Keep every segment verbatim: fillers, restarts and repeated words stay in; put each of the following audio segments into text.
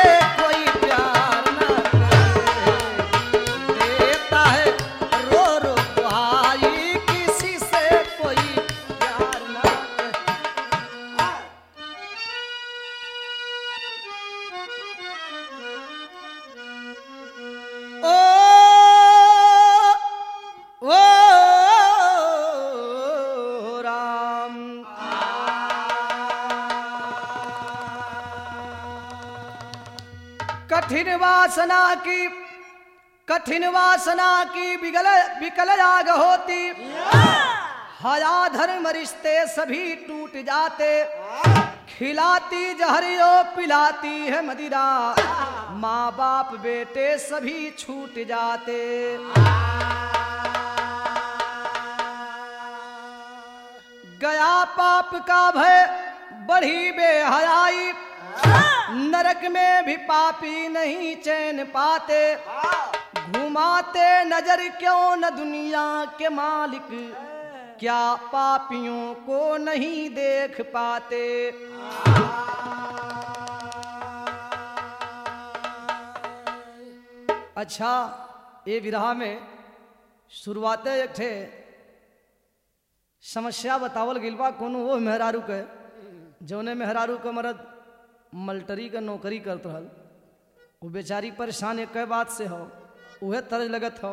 कोई प्यार न करे, देता है रो रो दुहाई, किसी से कोई प्यार न करे। ओ ओ राम कठिन वासना की कठिन वासना की विकल विकल आग होती, हया धर्म रिश्ते सभी टूट जाते, खिलाती जहरियो पिलाती है मदिरा, माँ बाप बेटे सभी छूट जाते। गया पाप का भय बढ़ी बेहयाई, नरक में भी पापी नहीं चैन पाते, घुमाते नजर क्यों न दुनिया के मालिक, क्या पापियों को नहीं देख पाते। अच्छा ये विरहा में शुरुआते एक थे समस्या बतावल गिल बा कोनो वो मेहरारू के जौने मेहरारू के मरद मल्टरी का नौकरी करत रहल, वो बेचारी परेशान एक बात से हो, उहे तरज लगत हो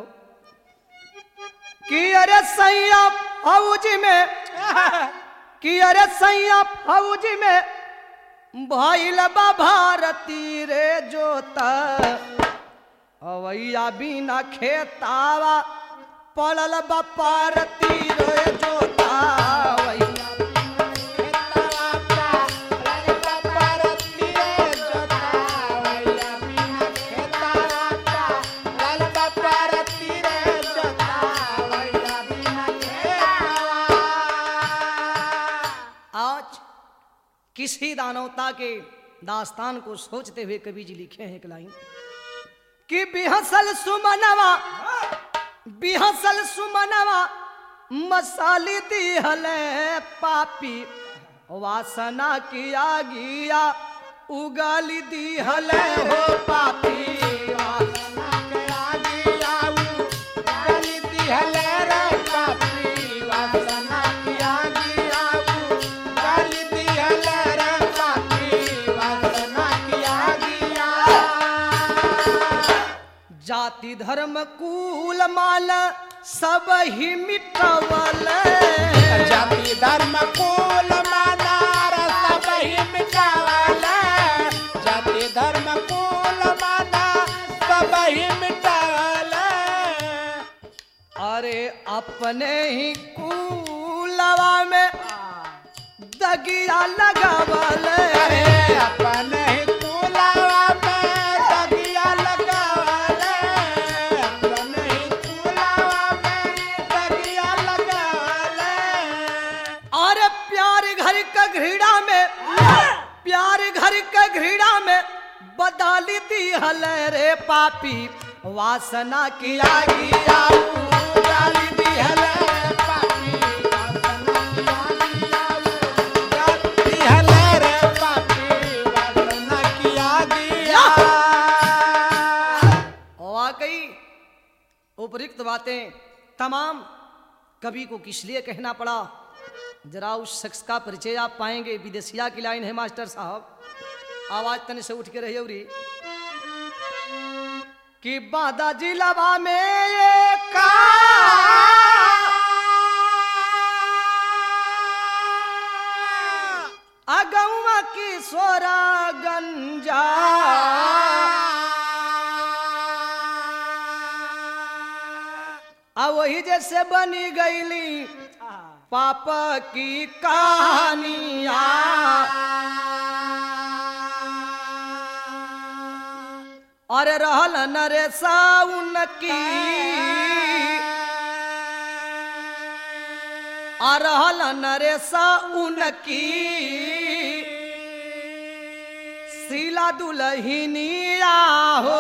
कि अरे सैया फौजी में कि अरे सैया फौजी में भइल बा भारती रे जोता, अवैया बिना खेतावा पड़ल बा पारती रे जोता, अवैया किसी दानवता के दास्तान को सोचते हुए कवि जी लिखे हैं एक लाइन कि बिहसल सुमनवा बिहसल सुमनवा मसाली दी हले पापी, वासना किया गिया उगाली दी हले हो पापी, वासना किया गिया उगाली दी हले रे पापी, वासना किया गिया उगाली दी हले रे पापी, वासना किया गिया। जाति धर्म कुल माल सब ही मिटवल, जाति धर्म कुल मानार सब ही मिटावल, जाति धर्म कुल माना सब ही मिटावल। अरे अपने ही कुलवा में दगिया लगावल, अरे अपने ही कुलवा में दगिया लगावल, अपने ही कुलवा में दगिया लगावल। और प्यार घर का घृणा में प्यार घर का घृणा में बदली दी हले रे पापी, वासना किया गिया उगाली दी हले रे पापी, वासना किया गिया उगाली दी हले रे पापी, वासना किया गिया। वाकई उपयुक्त बातें तमाम कवि को किस लिए कहना पड़ा, जरा उस शख्स का परिचय आप पाएंगे। विदेशिया की लाइन है मास्टर साहब, आवाज तने से उठ के रही उरी कि बादा जिलावा में ये का अगवा की सोरा गंजा, आ वही जैसे बनी गईली पाप की कहानियां, और रहल नरेसा उनकी और रहल नरेसा उनकी शीला दुल्हनिया हो,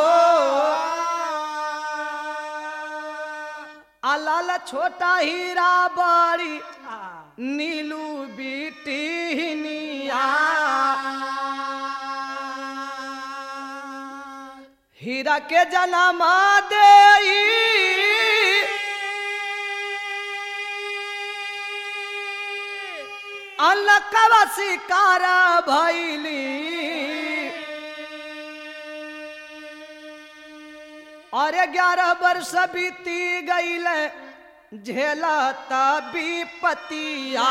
अलाल छोटा हीरा बड़ी नीलू बिटिनिया। हीरा के जनमा देई अलकवा शिकारा भैली अरे ग्यारह वर्ष बीती गईल झेलता विपतिया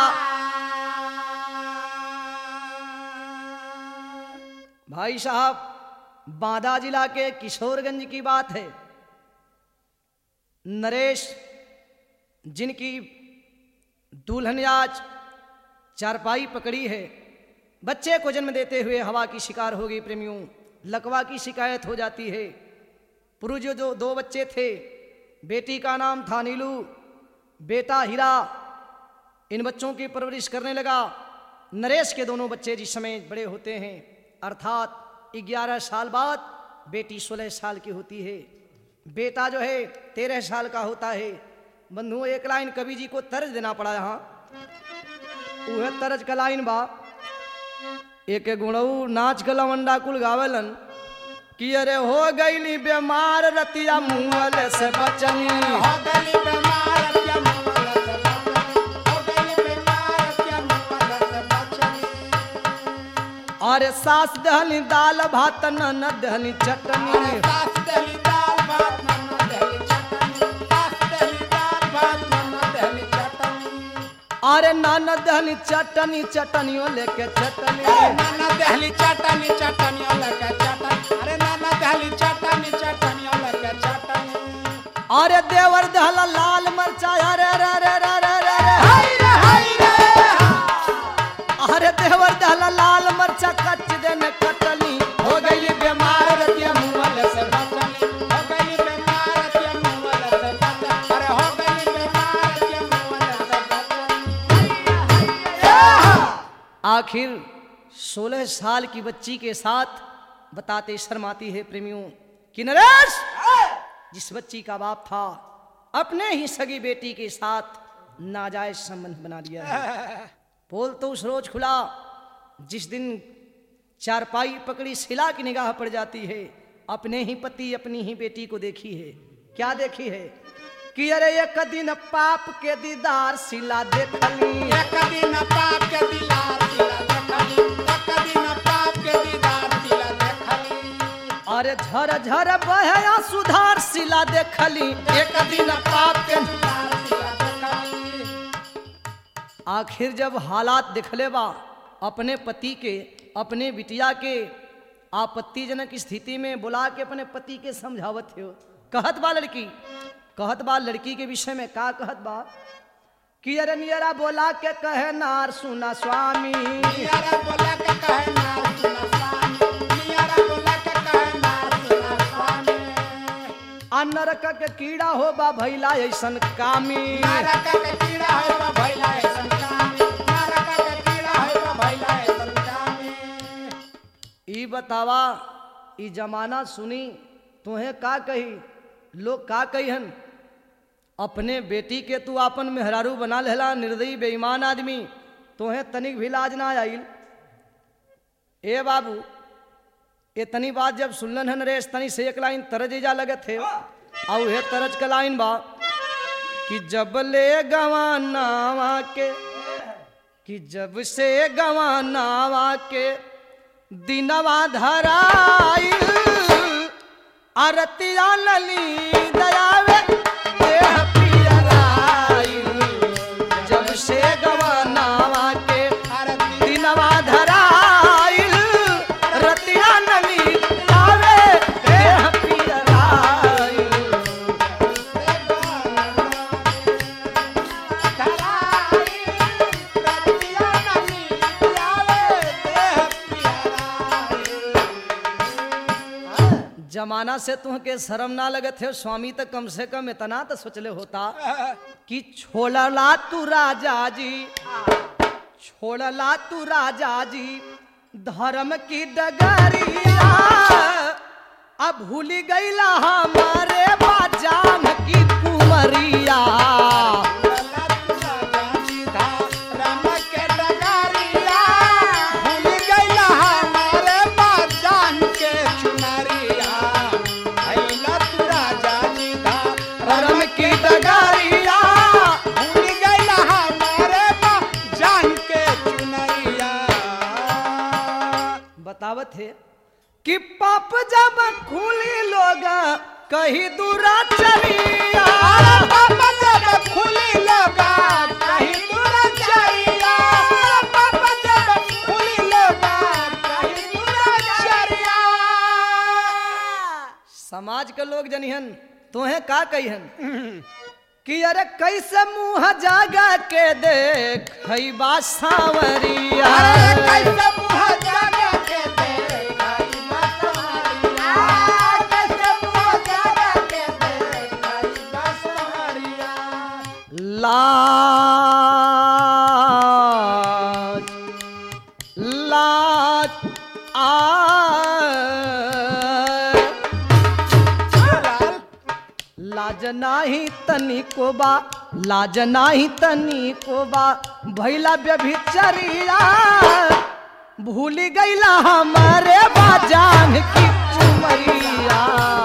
भाई साहब बांदा जिला के किशोरगंज की बात है। नरेश जिनकी दुल्हन आज चारपाई पकड़ी है, बच्चे को जन्म देते हुए हवा की शिकार हो गई। प्रेमियों, लकवा की शिकायत हो जाती है। पुरुष जो दो बच्चे थे, बेटी का नाम था नीलू, बेटा हीरा। इन बच्चों की परवरिश करने लगा। नरेश के दोनों बच्चे जिस समय बड़े होते हैं, अर्थात ग्यारह साल बाद बेटी सोलह साल की होती है, बेटा जो है तेरह साल का होता है। बंधुओं, एक लाइन कवि जी को तर्ज देना पड़ा यहाँ। वह तर्ज का लाइन बा, एक गुणऊ नाच का लवंडा कुल गावलन कि अरे हो गईली बीमार रतिया मुंगल से बचनी, हो गली बीमार रतिया मुंगल से बचनी, हो गली बीमार रतिया मुंगल से बचनी। अरे सास दहली दाल भात न दहली चटनी, सास दहली दाल भात न दहली चटनी, सास दहली दाल भात न दहली चटनी। अरे नाना दहली चटनी चटनियों लेके चटनी, नाना दहली चटनी चटनियों लेके चटनी, अरे नाना दहली चटनी चटनियों लेके चटनी। अरे देवर दहला लाल मरचा, अरे रे रे रे रे रे रे हाय रे हाय रे, अरे देवर दहला लाल मरचा कच देने कटनी, हो गई बीमार रतिया मुंगल से बचनी, हो गई बीमार रतिया मुंगल से बचनी, अरे हो गई बीमार रतिया मुंगल से बचनी। आखिर सोलह साल की बच्ची के साथ बताते शर्माती है प्रेमियों कि नरेश जिस बच्ची का बाप था अपने ही सगी बेटी के साथ नाजायज संबंध बना लिया है। पोल तो उस रोज खुला जिस दिन चारपाई पकड़ी शिला की निगाह पड़ जाती है। अपने ही पति अपनी ही बेटी को देखी है। क्या देखी है कि अरे एक दिन पाप के दीदार शिला देखली, एक दिन पाप के दीदार शिला देखली, एक दिन पाप के दीदार शिला देखली, अरे झर झर बहे सुधार शिला देखली, एक दिन पाप के दीदार शिला देखली। आखिर जब हालात देखले बा अपने पति के, अपने बिटिया के आपत्तिजनक स्थिति में बुला के अपने पति के समझावत हो। कहत बा लड़की, कहत बा लड़की के विषय में का कहत बा कि अरे नियरा बोला के कहे नार सुना स्वामी, नियरा बोला के कहे नार सुना स्वामी, नियरा बोला के कहे नार सुना स्वामी। नरक के कीड़ा हो बा भैला ऐसन कामी, नरक के कीड़ा हो बा भैला ऐसन कामी, नरक के कीड़ा हो बा भैला ऐसन कामी। ई बतावा ई जमाना सुनी तुहे का कही, लोग का कहिहन। अपने बेटी के तू आपन मेहरारू बना लेला, निर्दयी बेईमान आदमी, तोहे तनिक भी लाज ना आइल। ए बाबू, ये तनी बात जब सुनलन है नरेश, तनी से एक लाइन तरज जा लगे थे। और ये तरज का लाइन बा कि जब ले गवानावा के, कि जब से गवानावा के दिनवा धराइल, आरतिया लली दयावे देह पियराइल, जब से गवानावा के दिनवा धराइल, रतिया लली दयावे देह पियराइल। जमाना से तुहके शर्म ना लगत है स्वामी, तक कम से कम इतना तो सोचले होता कि छोड़ला तू राजा जी, छोड़ला तू राजा जी धर्म की डगरिया, अब भूल गईला हमारे बाजान की कुमरिया। थे कि पाप जब खुली लोग कहीं दूरा चलिया पापा जब खुली लगा कहीं दूर चरिया पापा जब खुली लगा कहीं दूर चरिया समाज के लोग जनिहन तोहे का कहिहन कि अरे कैसे मुंह जागा के देख हई बा सांवरिया अरे कैसे मुँह जागा के देखई बसवरिया कैसे मुँह जागा के देखई बसवरिया लाज लाज आ लाज नाही तनी को बा लाज नाही तनी को बा भैला व्यभिचरिया भूल गईला हमारे बाजान की उमरिया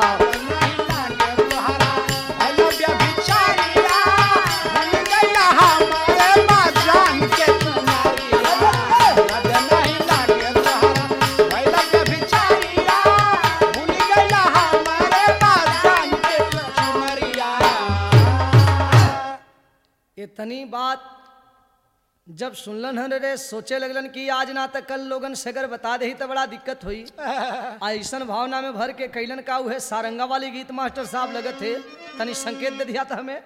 इतनी बात जब सुनलन हन रे सोचे लगलन कि आज ना तक कल लोगन सगर बता दे तो बड़ा दिक्कत हुई ऐसन भावना में भर के कैलन का उहे सारंगा वाली गीत मास्टर साहब लगे थे तनी संकेत दे दिया था हमें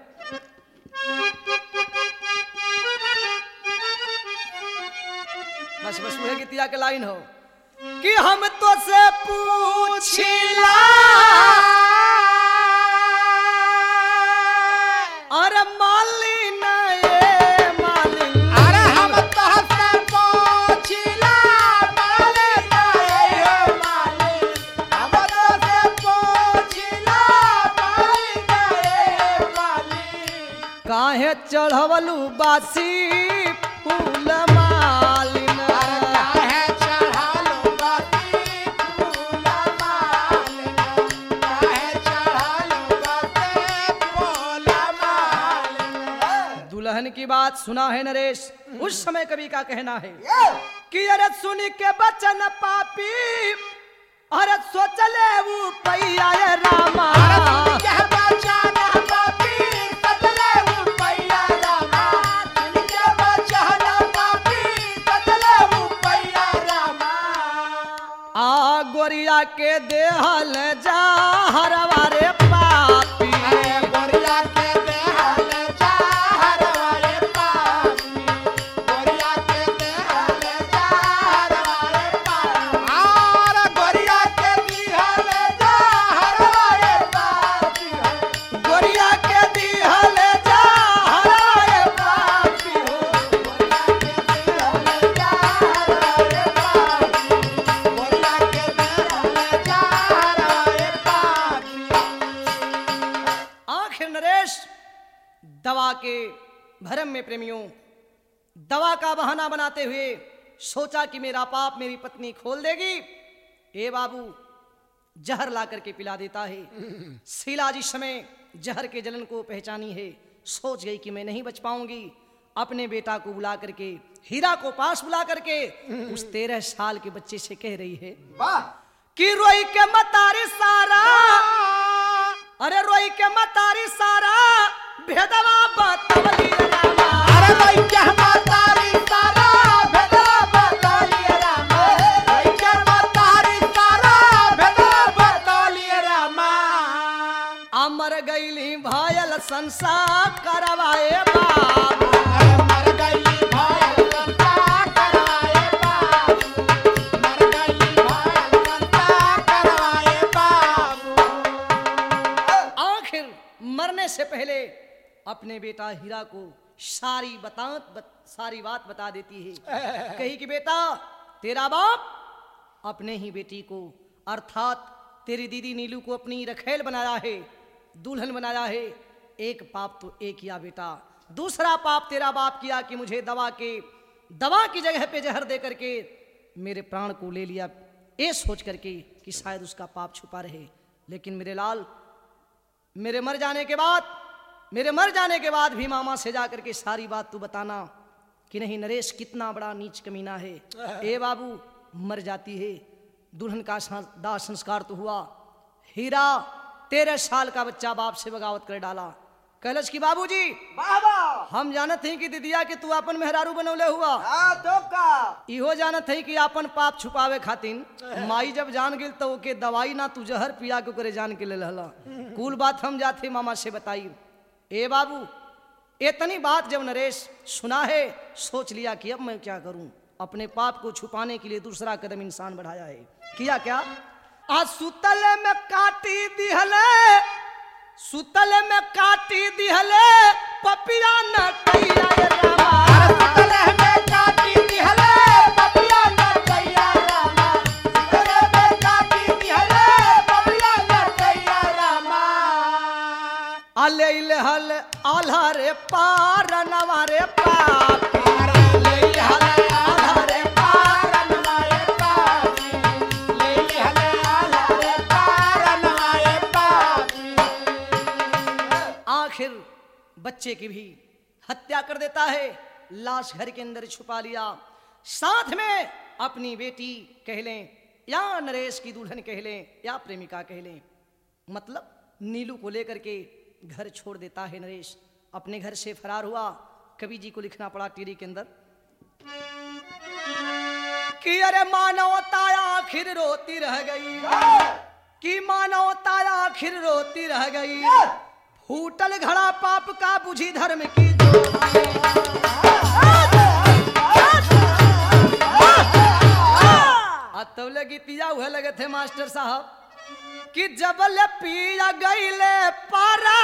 बस बस वह गीतिया के लाइन हो कि हम तो से पूछिला अरे माली ना ये माली अरे हम तो से पूछिला माले ना ये माली हम तो से पूछिला माले ना ये माली काहे चढ़वलू बासी फूल मालिन काहे चढ़ालो बाती फूल मालिन काहे चढ़ालो बाती फूल मालिन दुल्हन की बात सुना है नरेश उस समय कवि का कहना है कि अरे सुन के बचन पापी अरे सोचले वो पैया ये रामा क्या बचाना पापी सजले रुपैया रामा तुझे बचाना पापी सजले रुपैया रामा आ गोरिया के देहल जा हरवारे पापी अरे गोरिया के देहल चाहर वाले पापी गोरिया के देहल चाहर वाले पापी आर गोरिया के देहल चाहर वाले पापी गोरिया के दिहल जा हरवारे पापी हो गोरिया के देहल चाहर वाले पापी गोरिया के देहल चाहर वाले पापी आखिर नरेश दवा के भरम में प्रेमियों दवा का बहाना बनाते हुए सोचा कि मेरा पाप मेरी पत्नी खोल देगी ए बाबू जहर ला करके पिला देता है शीला जिस समय जहर के जलन को पहचानी है सोच गई कि मैं नहीं बच पाऊंगी अपने बेटा को बुला करके हीरा को पास बुला करके उस तेरह साल के बच्चे से कह रही है वाह कि रोई के मतारी सारा अरे रोई के मतारी सारा भेदवा बतवली रामा अरे भाई क्या मातारी सारा भेदा बतालिए रामा भाई क्या मातारी सारा भेदा बतालिए रामा अमर गईली भायल संसार करवाए बाबू अरे मर गई भाई संता करवाए बाबू मर गई भाई संता करवाए बाबू आखिर मरने से पहले अपने बेटा हीरा को सारी बता बत, सारी बात बता देती है कही कि बेटा तेरा बाप अपने ही बेटी को अर्थात तेरी दीदी नीलू को अपनी रखेल बनाया है दुल्हन बनाया है एक पाप तो एक किया बेटा दूसरा पाप तेरा बाप किया कि मुझे दवा के दवा की जगह पे जहर दे करके मेरे प्राण को ले लिया ये सोच करके कि शायद उसका पाप छुपा रहे लेकिन मेरे लाल मेरे मर जाने के बाद मेरे मर जाने के बाद भी मामा से जा करके सारी बात तू बताना कि नहीं नरेश कितना बड़ा नीच कमीना है ए बाबू मर जाती है दुल्हन का सा- दाह संस्कार तो हुआ। हीरा तेरह साल का बच्चा बाप से बगावत कर डाला। कैलस की बाबूजी बाबा हम जानत हैं कि दीदिया कि तू अपन मेहरारू बनौले हुआ, हाँ तो का इहो जानत है कि अपन पाप छुपावे खातिर माई जब जान गेल तो ओके दवाई ना तू जहर पिया के करे जान के ले लहला। कुल बात हम जाते मामा से बताई। ए बाबू इतनी बात जब नरेश सुना है सोच लिया कि अब मैं क्या करूं। अपने पाप को छुपाने के लिए दूसरा कदम इंसान बढ़ाया है। किया क्या? आज सुतल में काटी दिहले, सुतल में काटी दिहले पपिया न कैया रे रामा। सुतले में काटी दिहले पपिया न कैया रामा। सुतले में काटी दिहले पपिया न कैया रामा। आले इले हल आल्हा रे पार नवा रे पाप। अरे ले हले आला रे पार नवाए पापी। ले हले आला रे पार नवाए पापी। आखिर बच्चे की भी हत्या कर देता है, लाश घर के अंदर छुपा लिया। साथ में अपनी बेटी कह लें या नरेश की दुल्हन कह लें या प्रेमिका कह लें, मतलब नीलू को लेकर के घर छोड़ देता है नरेश। अपने घर से फरार हुआ। कवि जी को लिखना पड़ा टीरी के अंदर कि अरे मानवता आखिर रोती रह गई, कि मानवता आखिर रोती रह गई। फूटल घड़ा पाप का बुझी धर्म की तबले गीतिया हुए लगे थे मास्टर साहब कि जबल पिया गईले पारा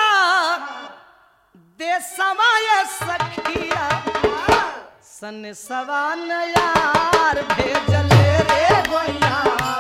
दे समाये सखिया सन सवान यार भेजले रे गोइया।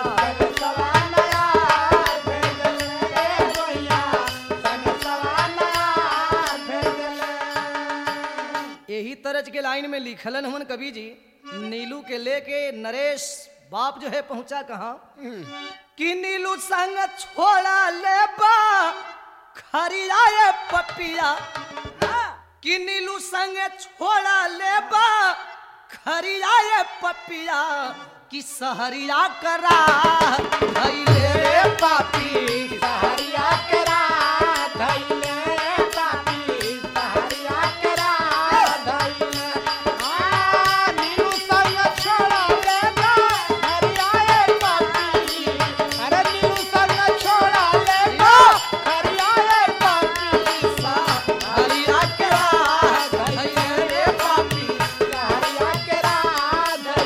यही तरज के लाइन में लिखलन हमन कवि जी। नीलू के लेके नरेश बाप जो है पहुंचा कहाँ कि नीलू संग छोड़ा ले बा खरियाए पपिया, कि नीलू संग छोड़ा ले बा खरियाए पपिया, कि सहरिया करा धैले रे पापी। सहरिया करा धैले पापी। सहरिया करा धैले। आ नीलू संग छोड़ा ले बा खरियाए पापी। अरे नीलू संग छोड़ा ले बा खरियाए पापी। सहरिया करा धैले रे पापी। सहरिया करा धैले।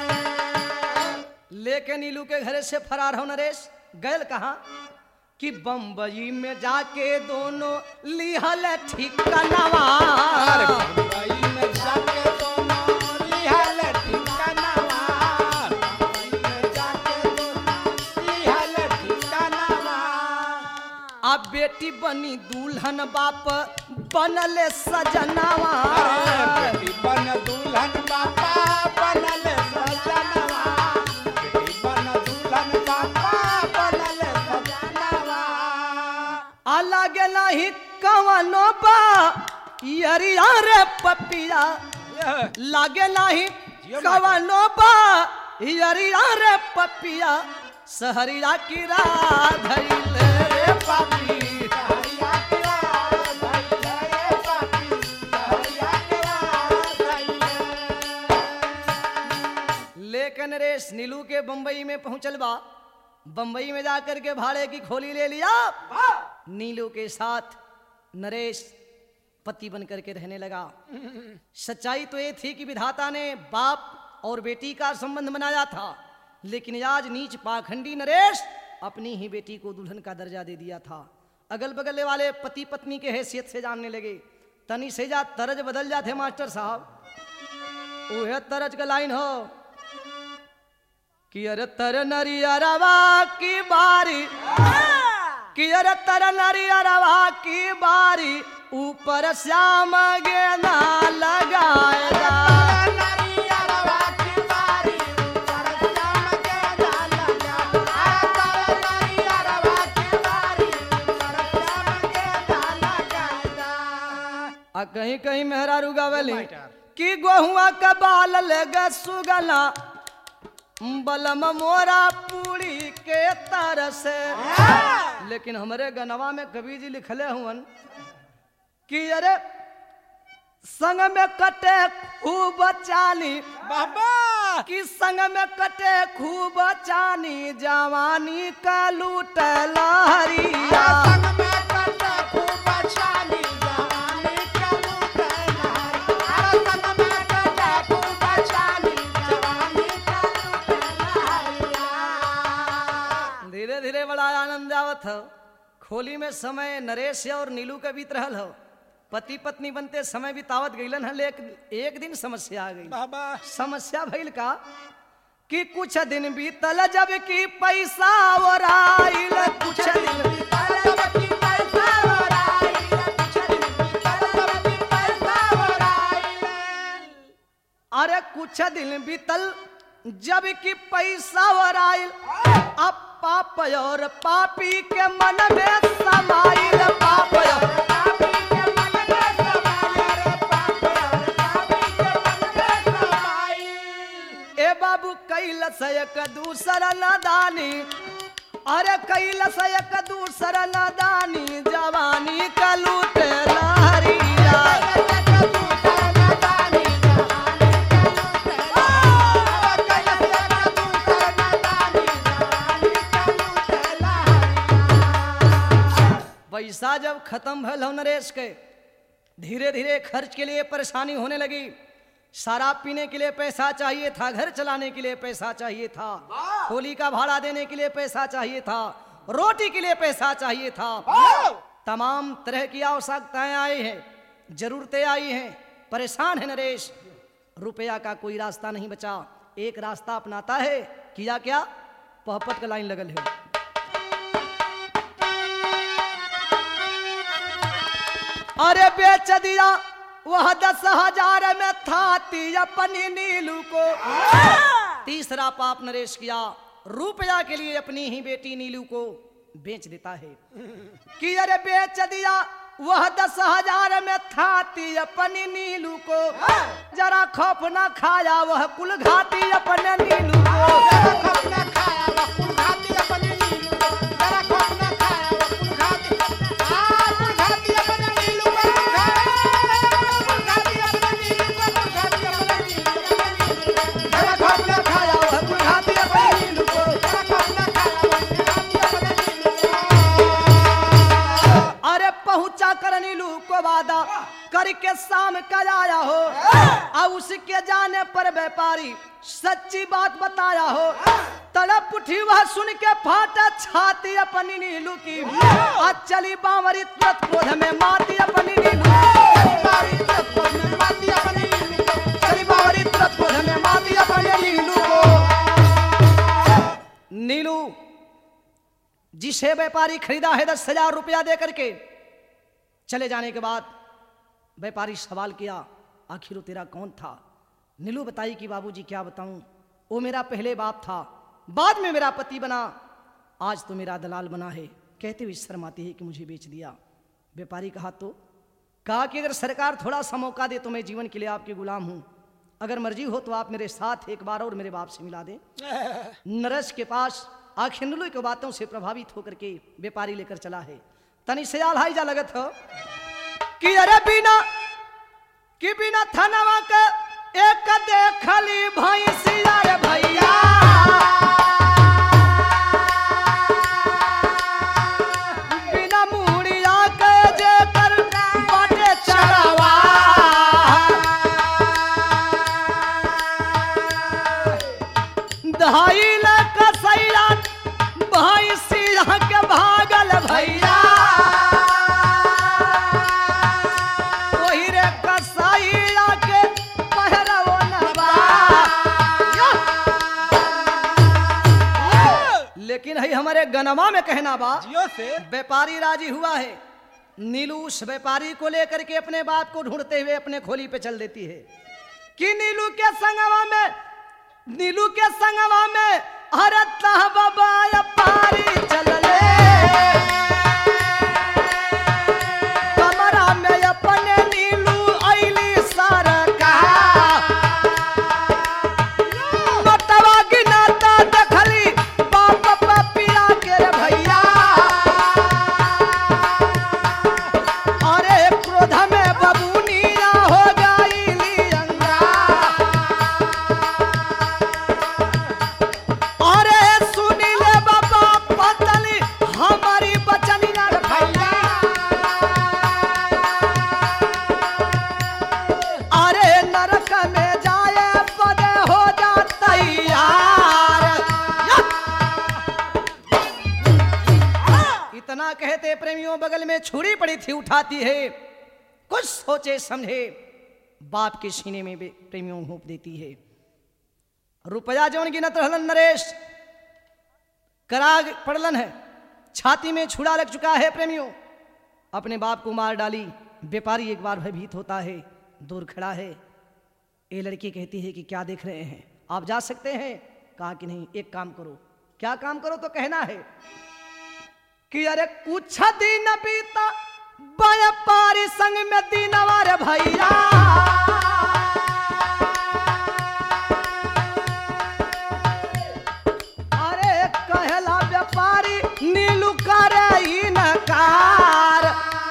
लेके नीलू के घर से फरार हो नरेश। गैल कहा कि बम्बई में जाके दोनों लिहल ठिकानवा। बम्बई में जाके दोनों लिहल ठिकानवा। बम्बई में जाके दोनों लिहल ठिकानवा। अब बेटी बनी दुल्हन बाप बनले सजनावा। अरे बेटी बन दुल्हन बापा बनल सजनवा। बेटी बन दुल्हन बापा बनल सजनवा। अलग नहीं कवनो बा यरिया रे पपिया, लागे नहीं कवनो बा यरिया रे पपिया, सहरिया की रात धैले रे पापी। सहरिया करा धैले पापी। सहरिया करा धैले। लेकिन नरेश नीलू के बंबई में पहुंचल बा। बंबई में जाकर के भाड़े की खोली ले लिया। नीलू के साथ नरेश पति बन करके रहने लगा। सच्चाई तो ये थी कि विधाता ने बाप और बेटी का संबंध बनाया था, लेकिन आज नीच पाखंडी नरेश अपनी ही बेटी को दुल्हन का दर्जा दे दिया था। अगल बगल वाले पति पत्नी के हैसियत से जानने लगे। तनी से जा तरज बदल जाते मास्टर साहब। वह तरज का लाइन हो कि अरे तर नरियरवा की बारी, कि अरे तर नरियरवा की बारी ऊपर श्याम गेंदा लगाएगा। नरियरवा की बारी ऊपर श्याम गेंदा लगा। आ नरियरवा की बारी ऊपर श्याम गेंदा लगाएगा। आ कहीं कहीं मेहरारू गावली कि गोहुआ का बाल लगा सुगला बलम मोरा पूरी के तरस। लेकिन हमारे गनवा में कवि जी लिखले हुवन कि अरे संग में कटे खूब चानी बाबा कि संग में कटे खूब चानी जवानी का लूट लहरिया। संग में कटे खूब चानी जवानी का लूट लहरिया। संग में कटे खूब चानी जवानी का लूट लहरिया। धीरे धीरे बड़ा आनंद आवत हो। खोली में समय नरेश और नीलू के बीत रहल हो। पति पत्नी बनते समय बितावत गईलन है, लेकिन एक दिन समस्या आ गई। बाबा समस्या भइल का कि कुछ दिन बीतल जब कि पैसा और आइल। कुछ दिन बीतल जब कि पैसा और आइल। कुछ दिन बीतल जब कि पैसा और आइल। अरे कुछ दिन बीतल जब कि पैसा और आइल। अब पाप और पापी के मन में समाइल। पाप और पापी के मन में समाइल। पाप और पापी के मन में समाइल। ए बाबू कैल से एक दूसरा नादानी। अरे कैल से एक दूसरा नादानी जवानी का लूट लहरिया। पैसा जब खत्म भल हो नरेश के, धीरे धीरे खर्च के लिए परेशानी होने लगी। शराब पीने के लिए पैसा चाहिए था, घर चलाने के लिए पैसा चाहिए था, खोली का भाड़ा देने के लिए पैसा चाहिए था, रोटी के लिए पैसा चाहिए था। तमाम तरह की आवश्यकताएं आई हैं, जरूरतें आई हैं। परेशान है नरेश। रुपया का कोई रास्ता नहीं बचा। एक रास्ता अपनाता है। किया क्या? पहपट का लाइन लगल है। अरे बेच दिया वह दस हजार में थाती अपनी नीलू को। तीसरा पाप नरेश किया, रुपया के लिए अपनी ही बेटी नीलू को बेच देता है। कि अरे बेच दिया वह दस हजार में थाती अपनी नीलू को। जरा खौफ न खाया वह कुल घाती अपने नीलू को। जरा खौफ न खाया वह कुल घाती अपने नीलू को। जरा खौफ न खाया वह कुल घाती आ कुल घाती अपने नीलू को। कुल घाती अपने नीलू को। कुल घाती अपने नीलू को। जरा खौफ न खाया वह कुल घाती अपने नीलू को। जरा खौफ न खाया वह कुल घाती अपने नीलू को। अरे पहुंचा कर नीलू को वादा करके शाम का आया हो। अब उसके जाने पर व्यापारी सच्ची बात बताया हो। तड़प उठी वह सुन के फाटा छाती अपनी नीलू की। आज चली बावरी तुरंत क्रोध में माती अपनी नीलू। बारी तुरंत क्रोध में माती अपने नीलू को। चली बावरी तुरंत क्रोध में माती अपने नीलू को। नीलू जिसे व्यापारी खरीदा है दस हजार रुपया दे करके, चले जाने के बाद व्यापारी सवाल किया, आखिर वो तेरा कौन था? नीलू बताई कि बाबूजी क्या बताऊं, वो मेरा पहले बाप था, बाद में मेरा पति बना, आज तो मेरा दलाल बना है। कहते हुए शर्म आती है कि मुझे बेच दिया। व्यापारी कहा तो कहा कि अगर सरकार थोड़ा सा मौका दे तो मैं जीवन के लिए आपके गुलाम हूं। अगर मर्जी हो तो आप मेरे साथ एक बार और मेरे बाप से मिला दें। नरेश के पास आखिर नीलू की बातों से प्रभावित होकर के व्यापारी लेकर चला है। तनी सयाल हाई जा लगत हो कि अरे बिना कि बिना थनवा के एक देखली भैंसिया रे भैया। बिना मुड़िया के जे कर बाटे चढ़ावा। दहाई लाख सैया भैंसिया के भागल भैया। लेकिन है हमारे गनमा में कहना बा जियो से व्यापारी राजी हुआ है। नीलू उस व्यापारी को लेकर के अपने बाप को ढूंढते हुए अपने खोली पे चल देती है कि नीलू के संगवा में नीलू के संगवा में हरे बाबा व्यापारी चल ले। कमरा में अपने नीलू ऐली सारा कहा। नटवा गिनाता देखली बाप इतना कहते प्रेमियों बगल में छुरी पड़ी थी उठाती है, कुछ सोचे समझे बाप के सीने में प्रेमियों घोंप देती है। रुपया जौन गिनत रहलन नरेश कराग पड़लन है, छाती में छुरा लग चुका है प्रेमियों, अपने बाप को मार डाली। व्यापारी एक बार भयभीत होता है, दूर खड़ा है। ये लड़की कहती है कि क्या देख रहे हैं, आप जा सकते हैं? कहा कि नहीं, एक काम करो। क्या काम करो? तो कहना है कि अरे कुछ दिन बीता व्यापारी संग में दीनवार भैया, अरे कहला व्यापारी नीलू करे इनकार।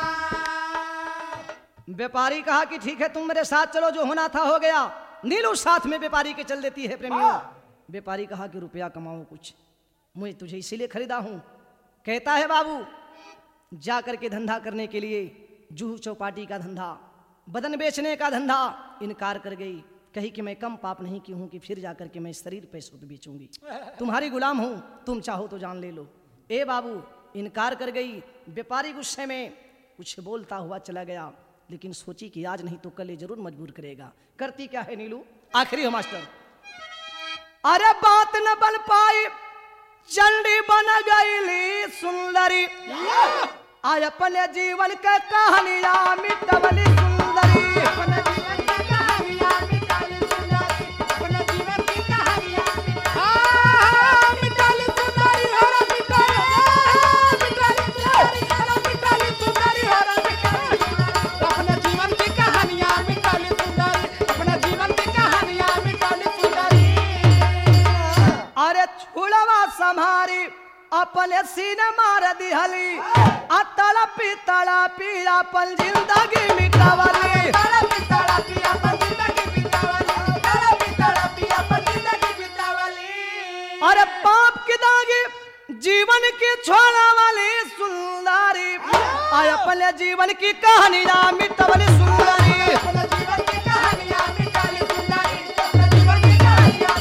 व्यापारी कहा कि ठीक है, तुम मेरे साथ चलो, जो होना था हो गया। नीलू साथ में व्यापारी के चल देती है प्रेमियों। व्यापारी कहा कि रुपया कमाओ कुछ, मुझे तुझे इसीलिए खरीदा हूं। कहता है बाबू जा करके धंधा करने के लिए, जूहू चौपाटी का धंधा, बदन बेचने का धंधा, इनकार कर गई। कही कि मैं कम पाप नहीं की हूं कि फिर जाकर के मैं शरीर पैसों पे बेचूंगी, तुम्हारी गुलाम हूं, तुम चाहो तो जान ले लो। ए बाबू इनकार कर गई। व्यापारी गुस्से में कुछ बोलता हुआ चला गया, लेकिन सोची कि आज नहीं तो कल ये जरूर मजबूर करेगा। करती क्या है नीलू? आखिरी हो मास्टर। अरे बात न बन पाई, चंडी बन गई सुंदरी, आज अपने जीवन के कहानियां मिटवली सुंदरी। अपने जीवन की कहानियां मिटाली सुंदरी, अपने जीवन की कहानियां हाँ मिटाली सुंदरी हो रे मिटाली, मिटाली सुंदरी हो रे मिटाली सुंदरी हो रे मिटाली। अपने जीवन की कहानियां मिटाली सुंदरी, अपने जीवन की कहानियां मिटाली सुंदरी। अरे छुड़वा संहारी अपने सीने मार दिहली, आ तड़पी तड़पी अपन जिंदगी मिटावली। तड़पी तड़पी अपन जिंदगी बितावली, तड़पी तड़पी अपन जिंदगी बितावली। अरे पाप की दागी जीवन की छोड़ा वाली सुंदरी, आ अपने जीवन की कहानियां मिटावली सुंदरी। अपने जीवन की कहानियां मिटाली सुंदरी, अपने जीवन की कहानियां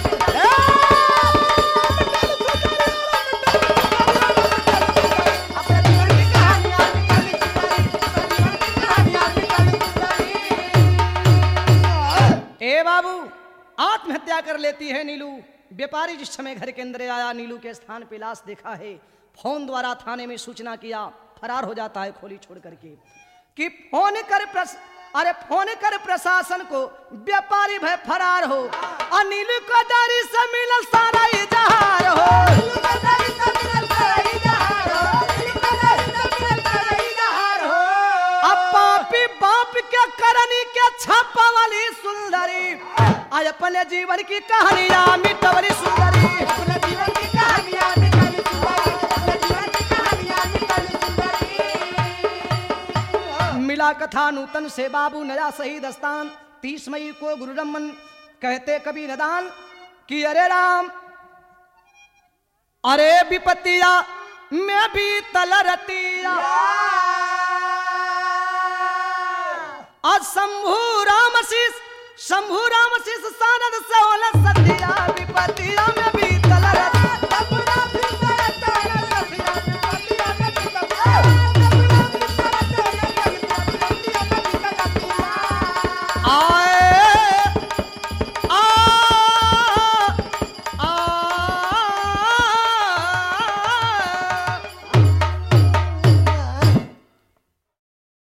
ए बाबू आत्महत्या कर लेती है नीलू। व्यापारी जिस समय घर के अंदर आया, नीलू के स्थान पे लाश देखा है, फोन द्वारा थाने में सूचना किया, फरार हो जाता है खोली छोड़ करके। कि फोन कर प्रस, अरे फोन कर प्रशासन को, व्यापारी भय फरार हो, और नीलू को दारी से मिलल सारा इजहार हो। अब पापी बाप के करनी के छापा वाली सुंदरी, आज अपने जीवन की कहानियां मिटवली सुंदरी। अपने जीवन की कहानियां मिटाली सुंदरी, अपने जीवन की कहानियां मिटाली सुंदरी। मिला कथा नूतन से बाबू नया सही दस्तान। तीस मई को गुरु रमन कहते कभी नदान कि अरे राम अरे विपत्तिया मैं भी तलरतिया, आज शंभु राम शीस शंभु राम शीस सानद से ओला सतिया, विपत्तिया में